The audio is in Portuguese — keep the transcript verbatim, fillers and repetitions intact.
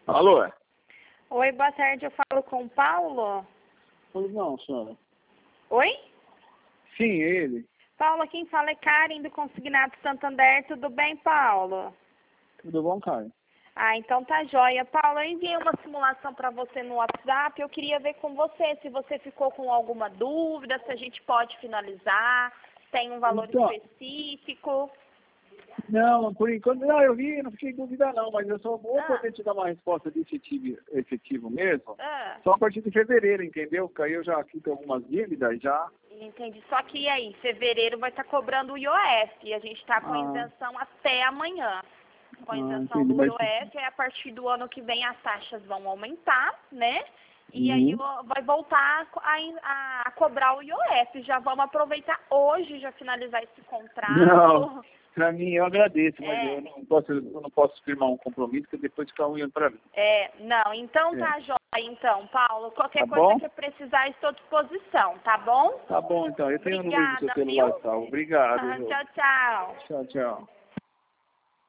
Alô? Oi, boa tarde, eu falo com o Paulo? Pois não, senhora. Oi? Sim, ele. Paulo, quem fala é Karen do Consignato Santander, tudo bem, Paulo? Tudo bom, cara? Ah, então tá jóia. Paulo, eu enviei uma simulação para você no WhatsApp, eu queria ver com você se você ficou com alguma dúvida, se a gente pode finalizar, se tem um valor Então, específico. não, por enquanto, não, eu vi, não fiquei em dúvida não, mas eu só vou Ah. poder te dar uma resposta de efetivo, efetivo mesmo, Ah, só a partir de fevereiro, entendeu? Porque aí eu já aqui tenho algumas dívidas já. entendi. Só que aí, fevereiro vai estar cobrando o I O F e a gente está com a Ah, isenção até amanhã. Com a ah, isenção entendi, do mas... I O F, aí a partir do ano que vem as taxas vão aumentar, né? E aí Uhum. ó, vai voltar a, a, a cobrar o I O F. Já vamos aproveitar hoje, já finalizar esse Não, contrato. pra mim eu agradeço, mas É, eu não posso, eu não posso firmar um compromisso que depois fica ruim pra mim. é, não, então É. tá jóia, então, Paulo. Qualquer Tá coisa bom? que precisar, estou à disposição, tá bom? Tá bom, então. Eu tenho o número do seu Obrigada, viu? celular, tá? Obrigado, viu? Tchau, tchau. Tchau, tchau.